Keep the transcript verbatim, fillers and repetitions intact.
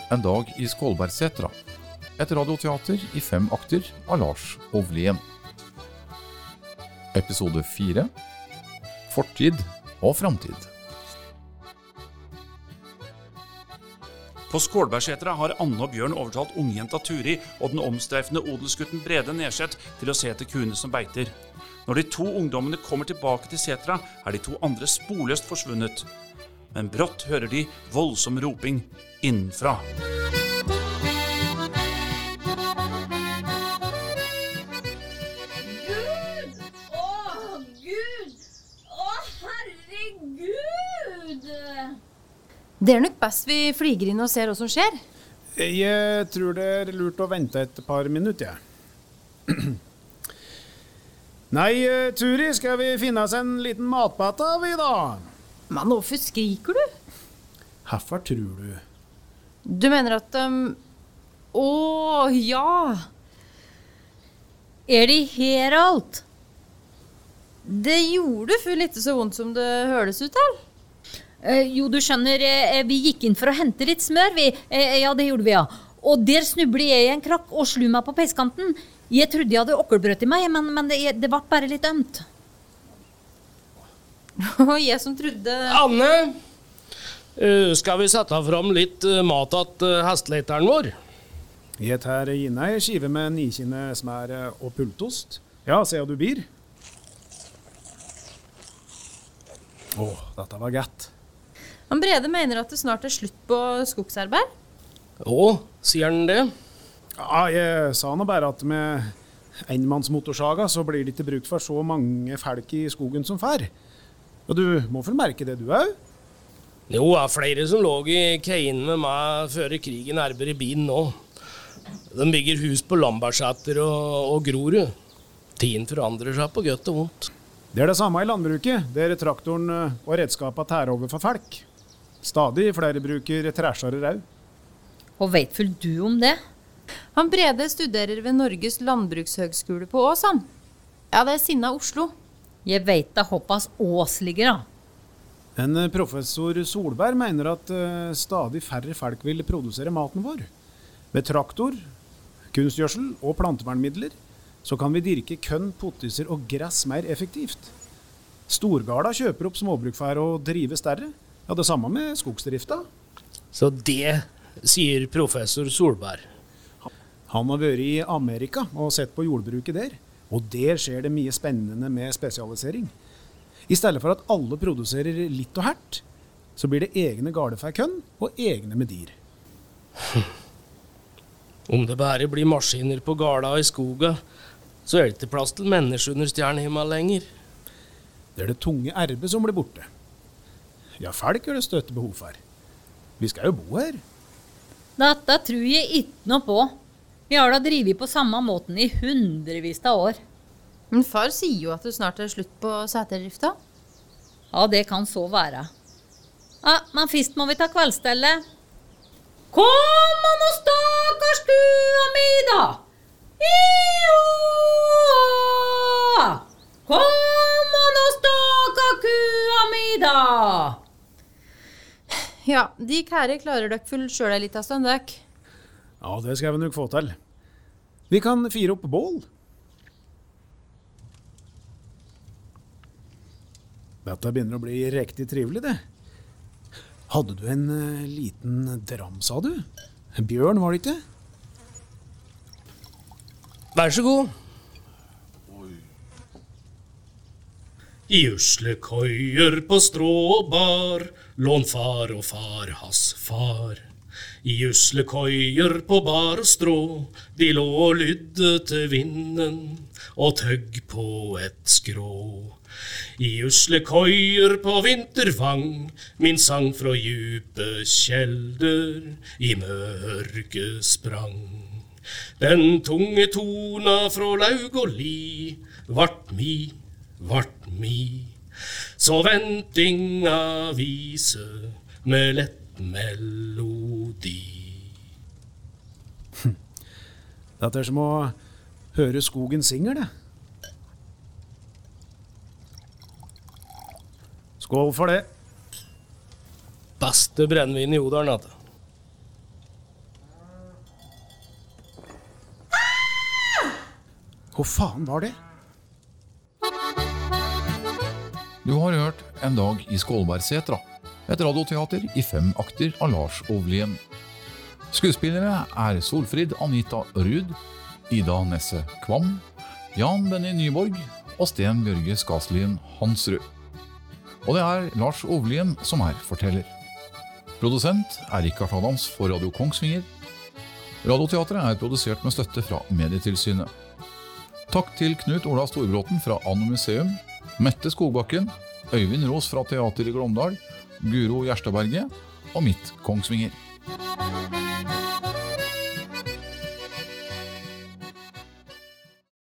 En dag i Skålbergsetra. Et radioteater i fem akter av Lars Ovlien. Episode fire. Fortid og framtid. På Skålbergsetra har Anne og Bjørn overtalt ungjenta Turi og den omstreifende odelsgutten Brede Nerseth til å se etter kuene som beiter. Når de to ungdommene kommer tilbake til setra, er de to andre sporløst forsvunnet. Men brått hører de voldsom roping innenfra. Gud! Åh, Gud! Åh, herregud! Det er nok best vi flyger inn og ser hva som skjer. Jeg tror det er lurt å vente et par minutter, ja. Nei, Turi, skal vi finne oss en liten matpatte av i da? Men hvorfor skriker du? Hvorfor tror du? Du mener at um... Åh, ja. Er de her alt? Det gjorde for litt så vondt som det hørtes ut til. Eh, jo, du skjønner, eh, vi gikk inn for å hente litt smør, vi. Eh, ja, det gjorde vi, ja. Og der snublet jeg i en krakk og slu meg på peiskanten. Jeg trodde jeg hadde okkelbrøt i meg, men, men det, det ble bare litt ømt. Og jeg som trodde... Anne, uh, skal vi sette fram litt uh, mat at uh, hestleiteren vår? Jeg tar Gina en skive med nikinne smær og pultost. Ja, se hva du byr. Åh, dette var godt. Han Brede mener at det snart er slutt på skogsarbeid. Å, sier han det? Ja, jeg sa nå bare at med enmannsmotorsaga så blir det ikke brukt for så mange folk i skogen som før. Og du må vel merke det du er? Jo, det er flere som lå i keien med meg før krigen erber i bilen nå. De bygger hus på Lambertseter og, og Grorud. Tiden forandrer seg på godt og vondt. Det er det samme i landbruket, der traktoren og redskapet tær over for folk. Stadig flere bruker træsjare rau. Og vet vel du om det? Han Brede studerer ved Norges landbrukshøgskole på Åsan. Ja, det er Sinna Oslo. Jeg vet da hoppas Ås ligger da. En professor Solberg mener at uh, stadig færre folk vil produsere maten vår. Med traktor, kunstgjødsel og plantevernmidler så kan vi dyrke kønn, potiser og gress mer effektivt. Storgarda kjøper opp småbrukfær og driver større. Ja, det samme med skogsdrifta. Så det sier professor Solberg. Han har vært i Amerika og sett på jordbruket der, og der skjer det mye spennende med spesialisering. I stedet for at alle produserer litt og hært, så blir det egne gardefærkønn og egne med dyr. Om det bare blir maskiner på garda i skoga, så er det ikke plass til mennesker under stjernehimmel lenger. Det er det tunge arbeid som blir borte. Ja, folk er det støtte behov for. Vi skal jo bo her. Dette tror jeg ikke noe på. Vi har da drivet på samme måten i hundrevis av år. Men far sier jo at det snart er slutt på seterdrifta. Ja, det kan så være. Ja, men først må vi ta kveldstellet. Kom an og stakkars kua mi da! Iå! Kom an og stakkars kua mi da! Ja, de kære klarer dere full selv en liten stund, dere. Ja, det skal vi nok få til. Vi kan fire opp bål. Dette begynner å bli riktig trivelig, det. Hadde du en uh, liten dram, sa du? Bjørn, var det ikke? Vær så god. I uslekøyer på stråbar, lån far og far hans far. I uslekøyer på bar og strå, de lå og lydde til vinden, og tøgg på et skrå. I uslekøyer på vintervang, min sang fra djupe kjelder, i mørke sprang. Den tunge tona fra laug og li, vart mi, vart mi, så ventinga vise med lett melodi. Dette er som å høre skogen synger, det. Skål for det. Beste brennvin i Odalen, altså. Hvor faen var det? Du har hørt En dag i Skålbergsetra, et radioteater i fem akter av Lars Ovlien. Skuespillere er Solfrid Anita Ruud, Ida Nesse Kvam, Jan Benny Nyborg og Sten Bjørge Skaslien Hansrud. Og det er Lars Ovlien som er forteller. Produsent er Rikard Adams for Radio Kongsvinger. Radioteatret er produsert med støtte fra Medietilsynet. Takk til Knut Ola Storbråten fra Anno Museum, Mette Skogbakken, Øyvind Ros fra Teater i Glåmdal, Guro Gjerstaberget og Mitt Kongsvinger.